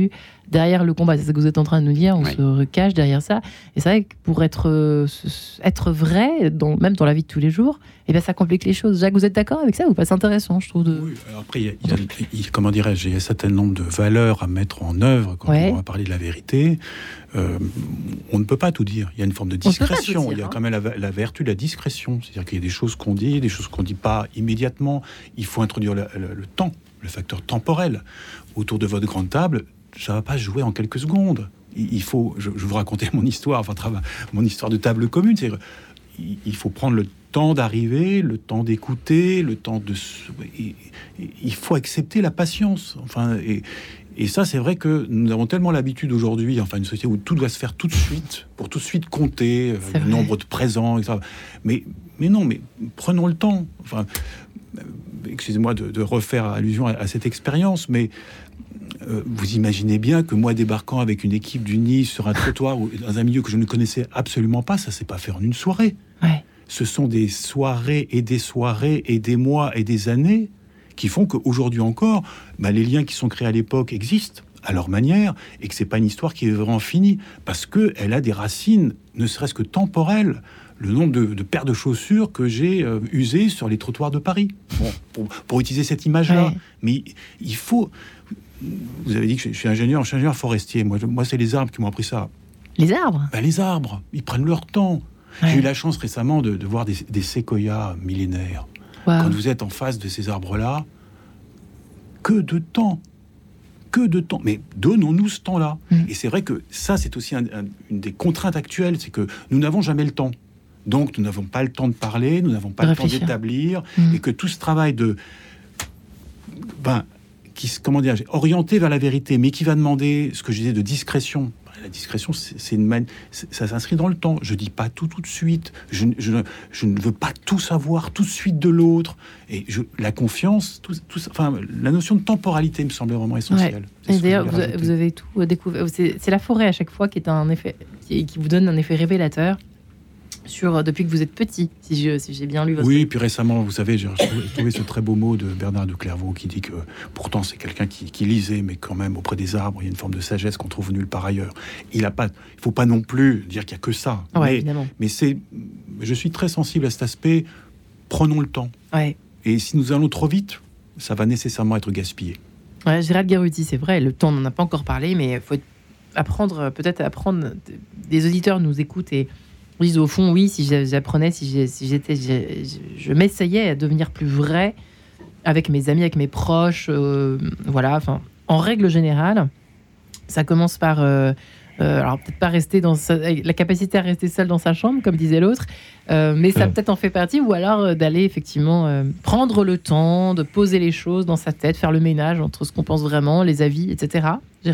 derrière le combat. C'est ce que vous êtes en train de nous dire. On se cache derrière ça. Et c'est vrai que pour être vrai, même dans la vie de tous les jours, ça complique les choses. Jacques, vous êtes d'accord avec ça ou pas? C'est intéressant, je trouve. Oui, après, comment dirais-je, il y a un certain nombre de valeurs à mettre en œuvre quand on va parler de la vérité. On ne peut pas tout dire. Il y a une forme de discrétion. Il y a quand même la vertu de la discrétion. C'est-à-dire qu'il y a des choses qu'on dit, des choses qu'on ne dit pas immédiatement. Il faut introduire le temps, le facteur temporel. Autour de votre grande table, ça ne va pas se jouer en quelques secondes. Il faut, je vous racontais mon histoire de table commune. C'est-à-dire, il faut prendre le temps d'arriver, le temps d'écouter, le temps de... Il faut accepter la patience. Et ça, c'est vrai que nous avons tellement l'habitude aujourd'hui, une société où tout doit se faire tout de suite, pour tout de suite compter le nombre de présents, etc. Mais non, mais prenons le temps. Excusez-moi de refaire allusion à cette expérience, mais vous imaginez bien que moi, débarquant avec une équipe du Nice sur un trottoir ou dans un milieu que je ne connaissais absolument pas, ça ne s'est pas fait en une soirée. Ouais. Ce sont des soirées et des mois et des années qui font qu'aujourd'hui encore, les liens qui sont créés à l'époque existent à leur manière et que c'est pas une histoire qui est vraiment finie parce qu'elle a des racines, ne serait-ce que temporelles. Le nombre de paires de chaussures que j'ai usées sur les trottoirs de Paris. Bon, pour utiliser cette image-là. Ouais. Mais il faut... Vous avez dit que je suis ingénieur forestier. Moi, c'est les arbres qui m'ont appris ça. Les arbres ? Les arbres, ils prennent leur temps. Ouais. J'ai eu la chance récemment de voir des séquoias millénaires. Wow. Quand vous êtes en face de ces arbres-là, que de temps. Mais donnons-nous ce temps-là. Et c'est vrai que ça, c'est aussi une des contraintes actuelles, c'est que nous n'avons jamais le temps. Donc, nous n'avons pas le temps de parler, nous n'avons pas le temps d'établir, et que tout ce travail orienté vers la vérité, mais qui va demander ce que je disais de discrétion. La discrétion, ça s'inscrit dans le temps. Je dis pas tout de suite. Je ne veux pas tout savoir tout de suite de l'autre. Et la confiance, la notion de temporalité me semblait vraiment essentielle. Ouais. Et d'ailleurs, vous avez tout découvert. C'est la forêt à chaque fois qui est un effet, qui vous donne un effet révélateur. Depuis que vous êtes petit, si j'ai bien lu votre... Oui, puis récemment, vous savez, j'ai trouvé ce très beau mot de Bernard de Clairvaux qui dit que pourtant c'est quelqu'un qui lisait, mais quand même auprès des arbres, il y a une forme de sagesse qu'on trouve nulle part ailleurs. Il faut pas non plus dire qu'il y a que ça. Ouais, mais je suis très sensible à cet aspect. Prenons le temps. Ouais. Et si nous allons trop vite, ça va nécessairement être gaspillé. Ouais, Gérald Guéruti, c'est vrai, le temps, on n'en a pas encore parlé, mais il faut apprendre. Des auditeurs nous écoutent et disent au fond, oui, si j'apprenais, je m'essayais à devenir plus vrai avec mes amis, avec mes proches, en règle générale, ça commence par, alors peut-être pas rester la capacité à rester seul dans sa chambre, comme disait l'autre, mais ça peut-être en fait partie, ou alors d'aller effectivement prendre le temps de poser les choses dans sa tête, faire le ménage entre ce qu'on pense vraiment, les avis, etc. Gérald ?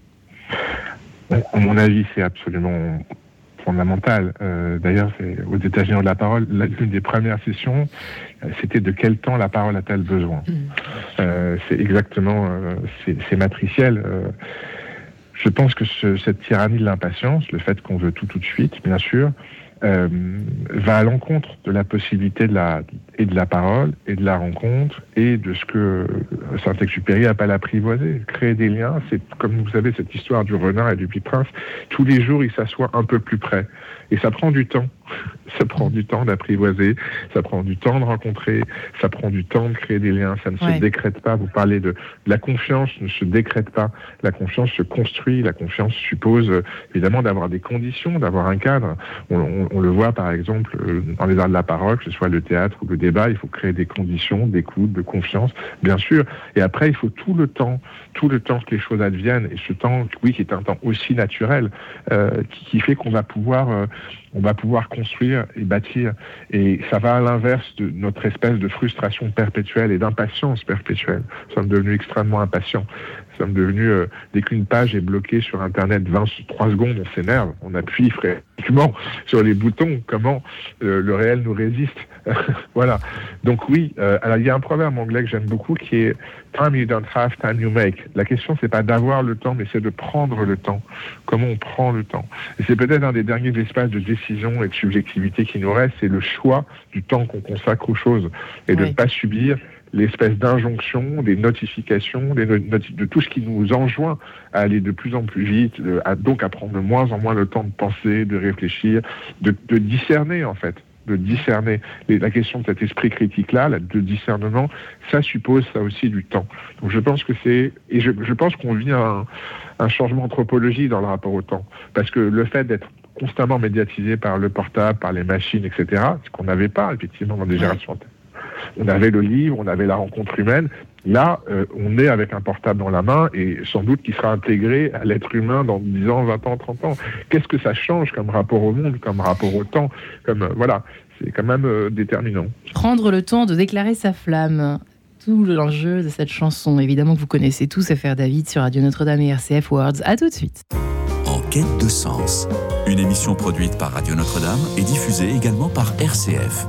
À mon avis, c'est absolument fondamental. D'ailleurs, aux États généraux de la parole, l'une des premières sessions, c'était de quel temps la parole a-t-elle besoin. C'est exactement, c'est matriciel. Je pense que cette tyrannie de l'impatience, le fait qu'on veut tout de suite, bien sûr, va à l'encontre de la possibilité de la parole et de la rencontre et de ce que Saint-Exupéry appelle apprivoiser. Créer des liens, c'est comme vous savez cette histoire du renard et du petit prince. Tous les jours, il s'assoit un peu plus près. Et ça prend du temps. Ça prend du temps d'apprivoiser, ça prend du temps de rencontrer, ça prend du temps de créer des liens, ça ne se décrète pas. Vous parlez de la confiance, ne se décrète pas. La confiance se construit, la confiance suppose évidemment d'avoir des conditions, d'avoir un cadre. On le voit par exemple dans les arts de la parole, que ce soit le théâtre ou le débat, il faut créer des conditions d'écoute, de confiance, bien sûr. Et après, il faut tout le temps que les choses adviennent. Et ce temps, oui, qui est un temps aussi naturel, qui fait qu'on va pouvoir construire et bâtir. Et ça va à l'inverse de notre espèce de frustration perpétuelle et d'impatience perpétuelle. Nous sommes devenus extrêmement impatients. Nous sommes devenus, dès qu'une page est bloquée sur Internet 23 secondes, on s'énerve, on appuie fréquemment sur les boutons, comment le réel nous résiste. Voilà. Donc oui, alors il y a un proverbe anglais que j'aime beaucoup qui est « Time you don't have, time you make ». La question, c'est pas d'avoir le temps, mais c'est de prendre le temps. Comment on prend le temps. Et c'est peut-être un des derniers espaces de décision et de subjectivité qui nous reste, c'est le choix du temps qu'on consacre aux choses et de ne pas subir l'espèce d'injonction, des notifications, de tout ce qui nous enjoint à aller de plus en plus vite, donc à prendre de moins en moins le temps de penser, de réfléchir, de discerner en fait. De discerner. La question de cet esprit critique-là, de discernement, ça suppose ça aussi du temps. Donc je pense que je pense qu'on vit un changement anthropologique dans le rapport au temps. Parce que le fait d'être constamment médiatisé par le portable, par les machines, etc., ce qu'on n'avait pas effectivement dans des générations. On avait le livre, on avait la rencontre humaine. Là, on est avec un portable dans la main et sans doute qui sera intégré à l'être humain dans 10 ans, 20 ans, 30 ans. Qu'est-ce que ça change comme rapport au monde, comme rapport au temps, voilà, c'est quand même déterminant. Prendre le temps de déclarer sa flamme. Tout l'enjeu de cette chanson, évidemment que vous connaissez tous, c'est Faire David sur Radio Notre-Dame et RCF Words. À tout de suite. En quête de sens, une émission produite par Radio Notre-Dame et diffusée également par RCF.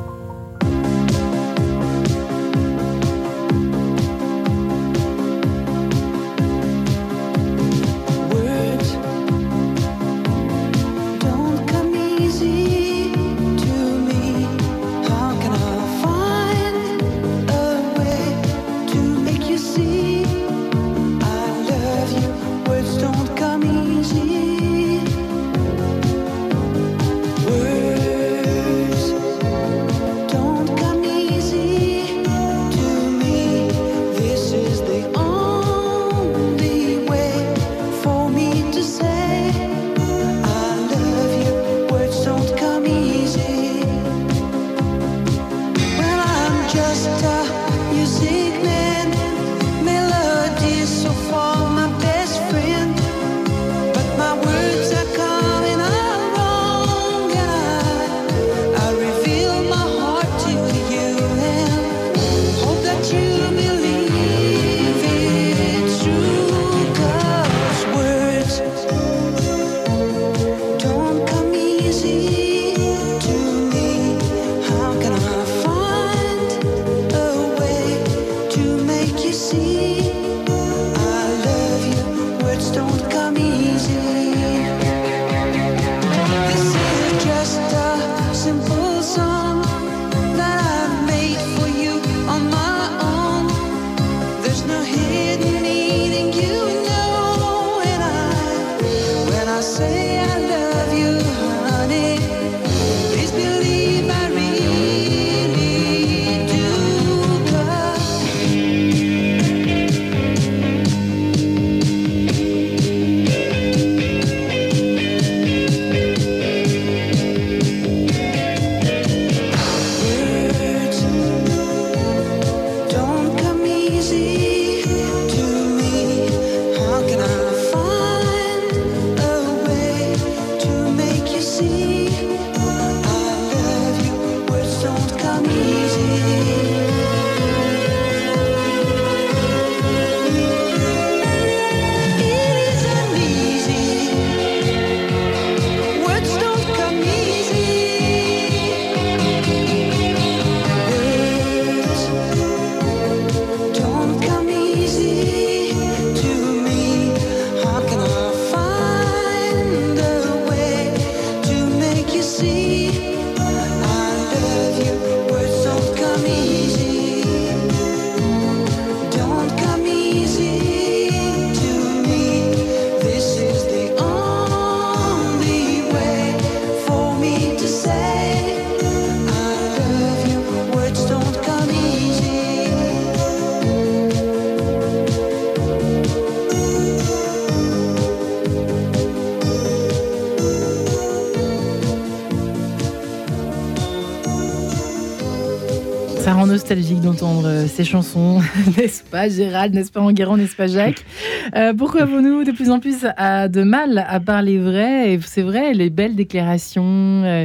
Ça rend nostalgique d'entendre ces chansons, n'est-ce pas Gérald, n'est-ce pas Enguerrand, n'est-ce pas Jacques? Pourquoi avons-nous de plus en plus de mal à parler vrai? Et c'est vrai, les belles déclarations... on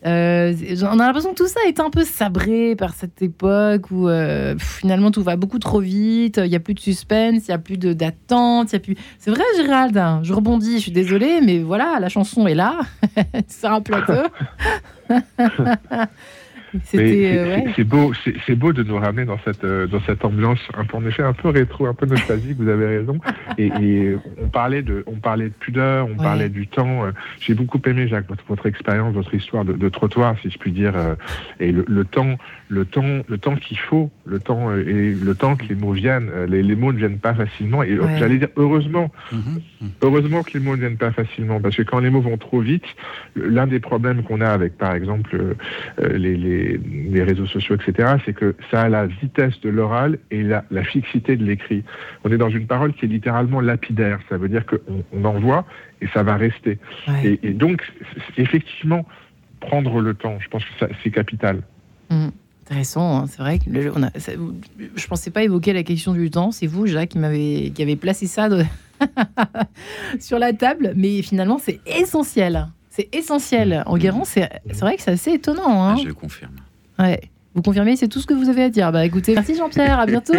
a l'impression que tout ça est un peu sabré par cette époque où finalement tout va beaucoup trop vite, il n'y a plus de suspense, il n'y a plus d'attente, il y a plus... C'est vrai Gérald, je rebondis, je suis désolée, mais voilà, la chanson est là, sur un plateau. C'est beau de nous ramener dans cette ambiance en effet un peu rétro, un peu nostalgique. Vous avez raison. Et on parlait de pudeur, on parlait du temps. J'ai beaucoup aimé, Jacques, votre expérience, votre histoire de trottoir, si je puis dire, et le temps qu'il faut, le temps que les mots viennent. Les mots ne viennent pas facilement. Et j'allais dire heureusement que les mots ne viennent pas facilement, parce que quand les mots vont trop vite, l'un des problèmes qu'on a avec, par exemple, les réseaux sociaux, etc., c'est que ça a la vitesse de l'oral et la fixité de l'écrit. On est dans une parole qui est littéralement lapidaire. Ça veut dire qu'on envoie et ça va rester. Ouais. Et donc, effectivement, prendre le temps, je pense que c'est capital. Intéressant, hein. C'est vrai que je pensais pas évoquer la question du temps. C'est vous, Jacques, qui avez placé ça sur la table, mais finalement, c'est essentiel. C'est essentiel. Enguerrand, c'est vrai que c'est assez étonnant. Hein. Je confirme. Ouais. Vous confirmez, c'est tout ce que vous avez à dire. Bah écoutez, merci Jean-Pierre, à bientôt.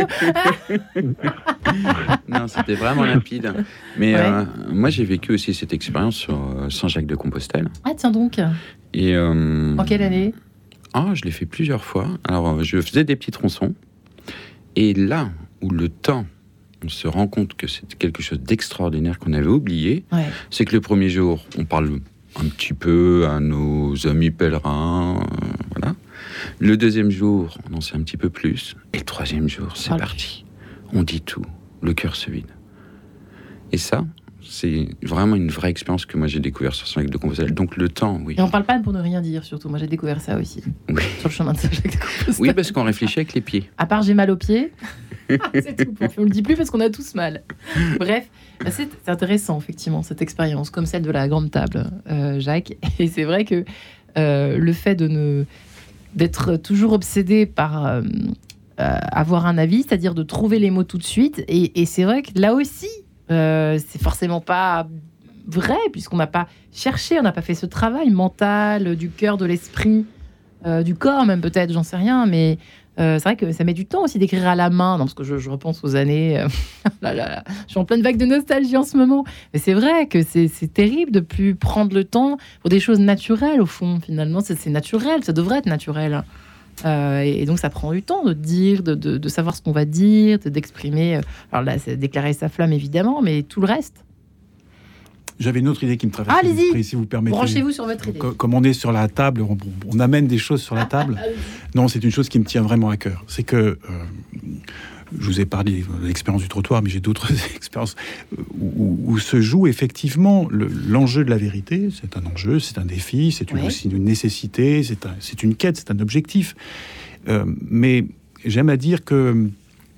Non, c'était vraiment rapide. Mais moi, j'ai vécu aussi cette expérience sur Saint-Jacques-de-Compostelle. Ah tiens donc. Et en quelle année ? Je l'ai fait plusieurs fois. Alors, je faisais des petits tronçons. Et là où le temps, on se rend compte que c'est quelque chose d'extraordinaire qu'on avait oublié, c'est que le premier jour, on parle un petit peu à nos amis pèlerins, voilà. Le deuxième jour, on en sait un petit peu plus. Et le troisième jour, c'est parti. On dit tout. Le cœur se vide. Et ça, c'est vraiment une vraie expérience que moi j'ai découvert sur Saint-Jacques-de-Compostelle. Donc le temps, oui. Et on parle pas pour ne rien dire, surtout. Moi j'ai découvert ça aussi. Oui. Sur le chemin de Saint-Jacques-de-Compostelle. Oui, parce qu'on réfléchit avec les pieds. À part j'ai mal aux pieds. C'est tout. On le dit plus parce qu'on a tous mal. Bref, c'est intéressant, effectivement, cette expérience, comme celle de la grande table, Jacques. Et c'est vrai que le fait d'être toujours obsédé par avoir un avis, c'est-à-dire de trouver les mots tout de suite. Et c'est vrai que là aussi, c'est forcément pas vrai, puisqu'on n'a pas cherché, on n'a pas fait ce travail mental, du cœur, de l'esprit, du corps même peut-être, j'en sais rien, mais c'est vrai que ça met du temps aussi d'écrire à la main, parce que je repense aux années, je suis en pleine vague de nostalgie en ce moment, mais c'est vrai que c'est terrible de plus prendre le temps pour des choses naturelles au fond, finalement, c'est naturel, ça devrait être naturel. Et donc ça prend du temps de dire, de savoir ce qu'on va dire, d'exprimer, alors là c'est déclarer sa flamme évidemment, mais tout le reste. J'avais une autre idée qui me traverse l'esprit, si vous permettez. Branchez-vous sur votre idée. Comme on est sur la table, on amène des choses sur la table. Non, c'est une chose qui me tient vraiment à cœur. C'est que, je vous ai parlé de l'expérience du trottoir, mais j'ai d'autres expériences où se joue effectivement l'enjeu de la vérité. C'est un enjeu, c'est un défi, c'est aussi une nécessité, c'est une quête, c'est un objectif. Mais j'aime à dire que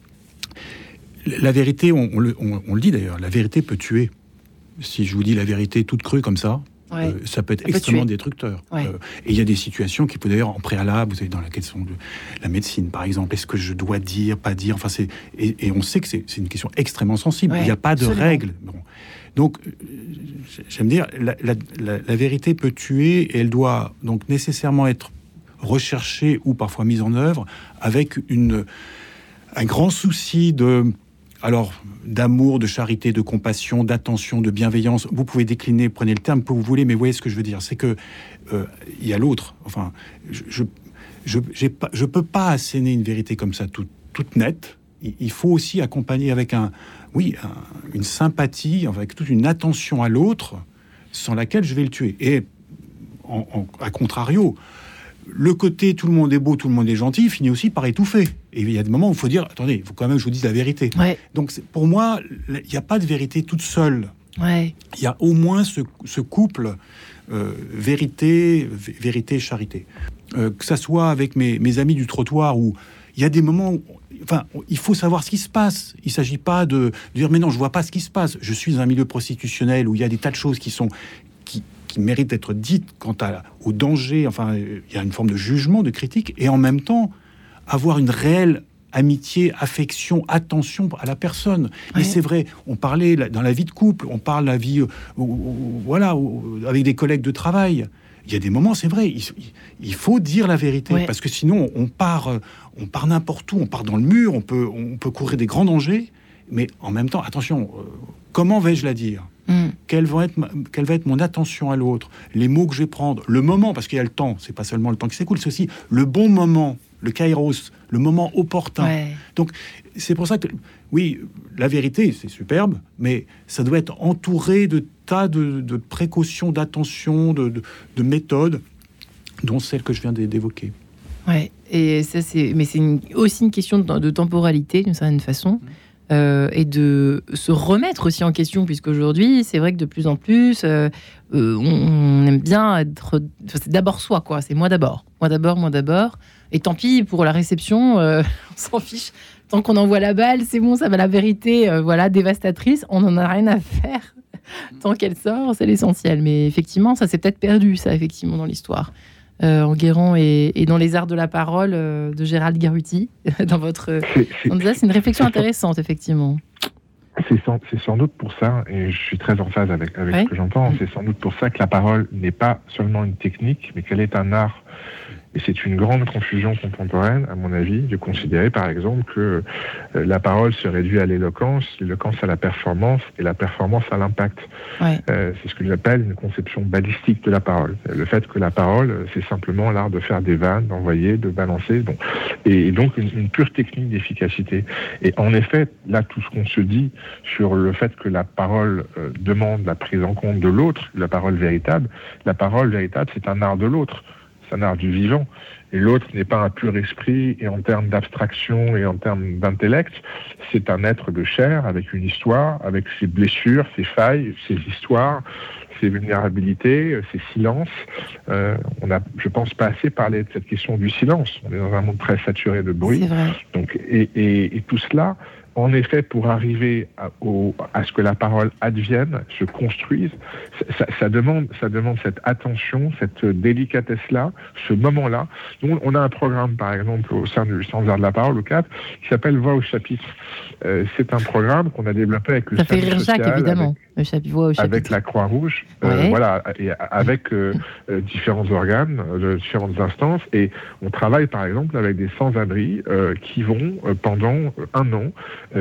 la vérité, on le dit d'ailleurs, la vérité peut tuer. Si je vous dis la vérité toute crue comme ça, ça peut être extrêmement destructeur. Et il y a des situations qui peuvent d'ailleurs en préalable, vous savez, dans la question de la médecine, par exemple, est-ce que je dois dire, pas dire, enfin, et on sait que c'est une question extrêmement sensible, il n'y a pas de règles. Bon. Donc, j'aime dire, la vérité peut tuer et elle doit donc nécessairement être recherchée ou parfois mise en œuvre avec un grand souci d'amour, de charité, de compassion, d'attention, de bienveillance. Vous pouvez décliner, prenez le terme que vous voulez, mais vous voyez ce que je veux dire. C'est que il y a l'autre. Enfin, je peux pas asséner une vérité comme ça toute nette. Il faut aussi accompagner avec une sympathie, avec toute une attention à l'autre, sans laquelle je vais le tuer. Et à contrario, le côté tout le monde est beau, tout le monde est gentil finit aussi par étouffer. Et il y a des moments où il faut dire, attendez, il faut quand même que je vous dise la vérité. Donc pour moi, il n'y a pas de vérité toute seule. Il y a au moins ce couple vérité, charité. Que ça soit avec mes amis du trottoir, où il y a des moments où, il faut savoir ce qui se passe. Il ne s'agit pas de dire, mais non, je ne vois pas ce qui se passe. Je suis dans un milieu prostitutionnel où il y a des tas de choses qui méritent d'être dites quant au danger. Enfin, il y a une forme de jugement, de critique, et en même temps, avoir une réelle amitié, affection, attention à la personne. Mais c'est vrai, on parlait dans la vie de couple, on parle de la vie, avec des collègues de travail. Il y a des moments, c'est vrai, il faut dire la vérité, parce que sinon, on part n'importe où, on part dans le mur, on peut courir des grands dangers. Mais en même temps, attention, comment vais-je la dire ? Quelle va être mon attention à l'autre ? Les mots que je vais prendre, le moment, parce qu'il y a le temps, c'est pas seulement le temps qui s'écoule, c'est aussi le bon moment, le kairos, le moment opportun. Ouais. Donc, c'est pour ça que, oui, la vérité, c'est superbe, mais ça doit être entouré de tas de précautions, d'attention, de méthodes, dont celle que je viens d'évoquer. Ouais, et ça, c'est aussi une question de temporalité, d'une certaine façon. Et de se remettre aussi en question, puisqu'aujourd'hui, c'est vrai que de plus en plus, on aime bien être... c'est d'abord soi, quoi. C'est moi d'abord. Et tant pis pour la réception, on s'en fiche. Tant qu'on envoie la balle, c'est bon, ça va, la vérité, dévastatrice, on n'en a rien à faire. Tant qu'elle sort, c'est l'essentiel. Mais effectivement, ça s'est peut-être perdu, ça, effectivement, dans l'histoire. Enguerrand et dans les arts de la parole de Gérald Garuti. C'est une réflexion intéressante, effectivement. C'est sans doute pour ça, et je suis très en phase avec ce que j'entends, c'est sans doute pour ça que la parole n'est pas seulement une technique, mais qu'elle est un art. Et c'est une grande confusion contemporaine, à mon avis, de considérer, par exemple, que la parole se réduit à l'éloquence à la performance, et la performance à l'impact. Ouais. C'est ce que j'appelle une conception balistique de la parole. Le fait que la parole, c'est simplement l'art de faire des vannes, d'envoyer, de balancer, bon. Et donc une pure technique d'efficacité. Et en effet, là, tout ce qu'on se dit sur le fait que la parole demande la prise en compte de l'autre, la parole véritable, c'est un art de l'autre. C'est un art du vivant. Et l'autre n'est pas un pur esprit, et en termes d'abstraction et en termes d'intellect, c'est un être de chair avec une histoire, avec ses blessures, ses failles, ses histoires, ses vulnérabilités, ses silences. On n'a, je pense, pas assez parlé de cette question du silence. On est dans un monde très saturé de bruit. C'est vrai. Donc, et tout cela, en effet, pour arriver à ce que la parole advienne, se construise, ça demande cette attention, cette délicatesse-là, ce moment-là. Nous, on a un programme, par exemple, au sein du Centre d'art de la parole, au CAP, qui s'appelle Voix au chapitre. C'est un programme qu'on a développé avec le Ça fait rire Jacques, évidemment. Le chapitre, Voix au chapitre. Avec la Croix-Rouge, voilà, et avec différents organes, différentes instances. Et on travaille, par exemple, avec des sans-abri qui vont, pendant un an,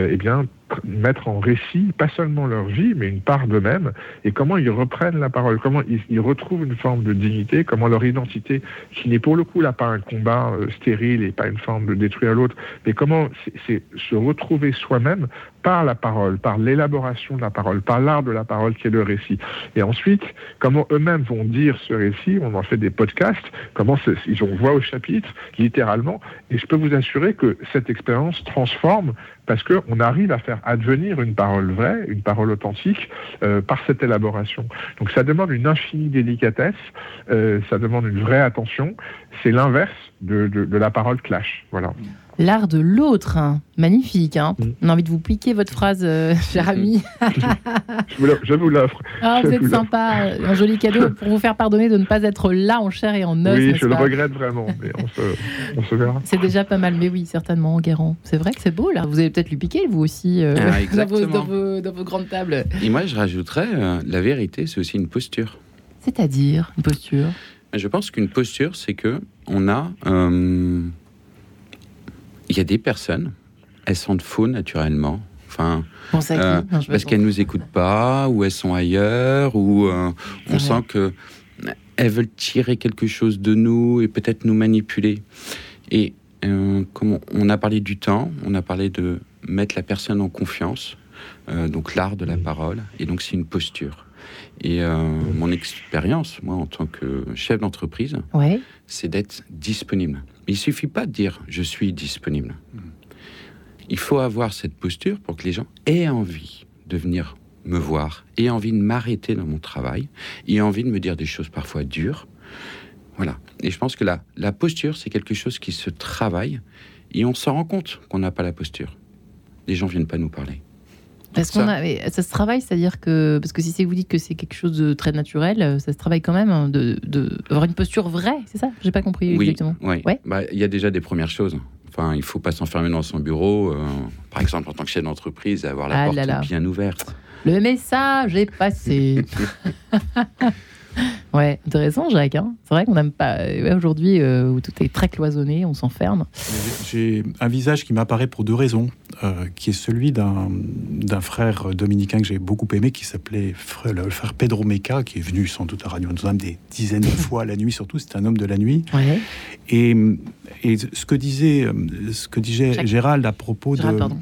mettre en récit, pas seulement leur vie, mais une part d'eux-mêmes, et comment ils reprennent la parole, comment ils retrouvent une forme de dignité, comment leur identité, qui n'est pour le coup là pas un combat stérile et pas une forme de détruire l'autre, mais comment c'est se retrouver soi-même par la parole, par l'élaboration de la parole, par l'art de la parole qui est le récit. Et ensuite, comment eux-mêmes vont dire ce récit, on en fait des podcasts, comment ils ont voix au chapitre, littéralement, et je peux vous assurer que cette expérience transforme, parce qu'on arrive à faire advenir une parole vraie, une parole authentique, par cette élaboration. Donc ça demande une infinie délicatesse, ça demande une vraie attention, c'est l'inverse de la parole clash, voilà. L'art de l'autre, hein. Magnifique. Hein. On a envie de vous piquer votre phrase, cher ami. Je vous l'offre. Ah, vous êtes sympa, un joli cadeau pour vous faire pardonner de ne pas être là en chair et en os. Oui, je le regrette vraiment, mais on se verra. C'est déjà pas mal, mais oui, certainement, Enguerrand. C'est vrai que c'est beau, là. Vous allez peut-être lui piquer, vous aussi, dans vos grandes tables. Et moi, je rajouterais, la vérité, c'est aussi une posture. C'est-à-dire, une posture ? Je pense qu'une posture, c'est que on a... Il y a des personnes, elles sont faux naturellement. Enfin, parce qu'elles nous écoutent pas, ou elles sont ailleurs, ou on sent que elles veulent tirer quelque chose de nous et peut-être nous manipuler. Et comme on a parlé du temps, on a parlé de mettre la personne en confiance, donc l'art de la parole, et donc c'est une posture. Et mon expérience, moi, en tant que chef d'entreprise, c'est d'être disponible. Il ne suffit pas de dire « je suis disponible ». Il faut avoir cette posture pour que les gens aient envie de venir me voir, aient envie de m'arrêter dans mon travail, aient envie de me dire des choses parfois dures. Voilà. Et je pense que la posture, c'est quelque chose qui se travaille et on s'en rend compte qu'on n'a pas la posture. Les gens ne viennent pas nous parler. Parce ça se travaille, c'est-à-dire que... Parce que si vous dites que c'est quelque chose de très naturel, ça se travaille quand même d'avoir une posture vraie, c'est ça ? J'ai pas compris exactement. Oui, il y a déjà des premières choses. Enfin, il faut pas s'enfermer dans son bureau, par exemple en tant que chef d'entreprise, avoir la porte bien ouverte. Le message est passé. Ouais, intéressant, Jacques. Hein. C'est vrai qu'on n'aime pas. Aujourd'hui, où tout est très cloisonné, on s'enferme. J'ai un visage qui m'apparaît pour 2 raisons, qui est celui d'un frère dominicain que j'ai beaucoup aimé, qui s'appelait le frère Pedro Meca, qui est venu sans doute à Radio Notre-Dame des dizaines de fois la nuit, surtout. C'est un homme de la nuit. Ouais. Et ce que disait Gérald à propos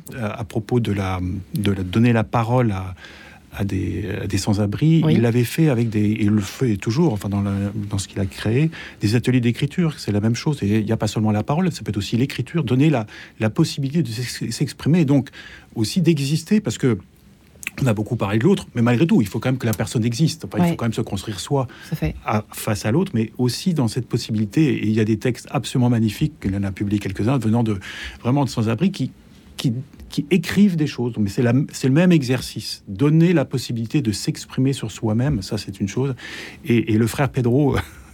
de donner la parole à des sans-abri, oui. Il l'avait fait avec et il le fait toujours, enfin dans ce qu'il a créé, des ateliers d'écriture. C'est la même chose. Il n'y a pas seulement la parole, ça peut être aussi l'écriture, donner la possibilité de s'exprimer et donc aussi d'exister, parce que on a beaucoup parlé de l'autre, mais malgré tout, il faut quand même que la personne existe. Enfin, il faut quand même se construire soi face à l'autre, mais aussi dans cette possibilité. Et il y a des textes absolument magnifiques, il en a publié quelques-uns, venant vraiment de sans-abri, qui écrivent des choses. Mais c'est le même exercice. Donner la possibilité de s'exprimer sur soi-même, ça c'est une chose. Et le frère Pedro,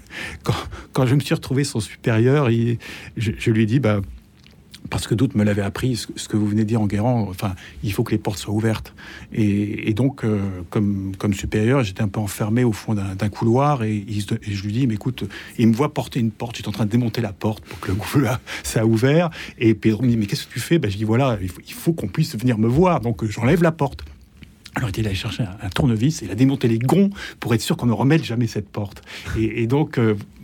quand je me suis retrouvé son supérieur, je lui ai dit... parce que d'autres me l'avaient appris, ce que vous venez de dire en Guérand, enfin, il faut que les portes soient ouvertes. Et donc, comme supérieur, j'étais un peu enfermé au fond d'un couloir, et je lui dis, mais écoute, il me voit porter une porte, j'étais en train de démonter la porte pour que le couloir ça a ouvert, et Pedro me dit, mais qu'est-ce que tu fais ? Je dis, voilà, il faut qu'on puisse venir me voir, donc j'enlève la porte. Alors il est allé chercher un tournevis, et il a démonté les gonds pour être sûr qu'on ne remette jamais cette porte. Et donc,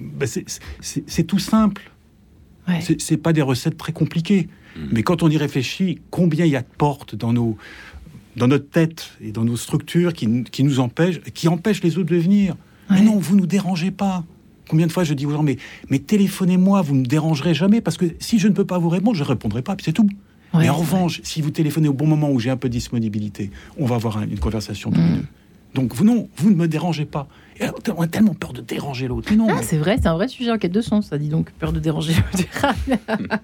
c'est tout simple. Ouais. C'est pas des recettes très compliquées. Mais quand on y réfléchit, combien il y a de portes dans notre tête et dans nos structures qui nous empêchent, qui empêchent les autres de venir. Ouais. Mais non, vous nous dérangez pas. Combien de fois je dis aux gens, mais téléphonez-moi, vous ne me dérangerez jamais, parce que si je ne peux pas vous répondre, je ne répondrai pas, puis c'est tout. Ouais, mais en revanche, si vous téléphonez au bon moment où j'ai un peu de disponibilité, on va avoir une conversation tous les deux. Donc vous ne me dérangez pas. Et on a tellement peur de déranger l'autre. Non, c'est vrai, c'est un vrai sujet en quête de sens, ça dit donc, peur de déranger l'autre.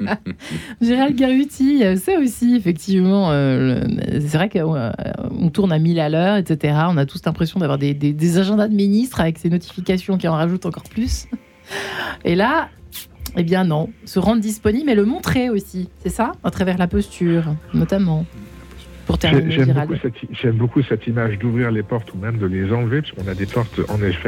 Gérald Garuti, ça aussi, effectivement, c'est vrai qu'on tourne à 1000 à l'heure, etc. On a tous l'impression d'avoir des agendas de ministres avec ces notifications qui en rajoutent encore plus. Et là, eh bien non, se rendre disponible et le montrer aussi, c'est ça ? À travers la posture, notamment. Pour terminer, j'aime beaucoup cette image d'ouvrir les portes ou même de les enlever, parce qu'on a des portes en effet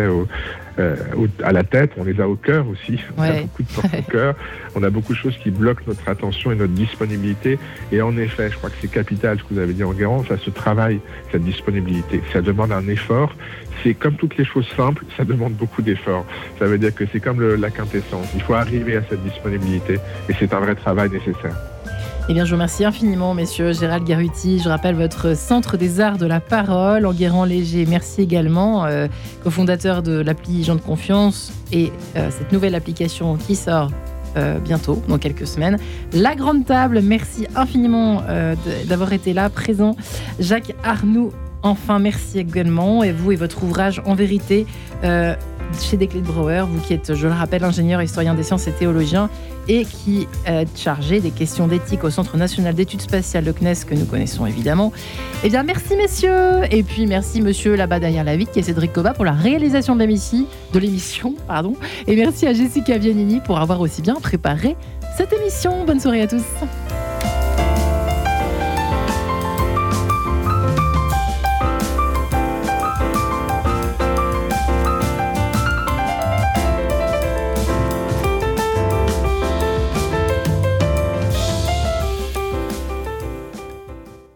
à la tête, on les a au cœur aussi, on a beaucoup de portes au cœur, on a beaucoup de choses qui bloquent notre attention et notre disponibilité, et en effet, je crois que c'est capital ce que vous avez dit en Guérand, ça se travaille, cette disponibilité, ça demande un effort, c'est comme toutes les choses simples, ça demande beaucoup d'efforts, ça veut dire que c'est comme la quintessence, il faut arriver à cette disponibilité, et c'est un vrai travail nécessaire. Eh bien, je vous remercie infiniment, messieurs. Gérald Garuti, je rappelle votre Centre des Arts de la Parole en Guérand-Léger. Merci également, cofondateur de l'appli Gens de Confiance et cette nouvelle application qui sort bientôt, dans quelques semaines. La Grande Table, merci infiniment d'avoir été là, présent. Jacques Arnoux, enfin, merci également. Et vous et votre ouvrage, En vérité, chez Desclés de Brouwer, vous qui êtes, je le rappelle, ingénieur, historien des sciences et théologien, et qui est chargé des questions d'éthique au Centre national d'études spatiales, le CNES, que nous connaissons évidemment. Eh bien, merci messieurs, et puis merci monsieur là-bas derrière la vitre, qui est Cédric Coba, pour la réalisation de l'émission, et merci à Jessica Vianini pour avoir aussi bien préparé cette émission. Bonne soirée à tous.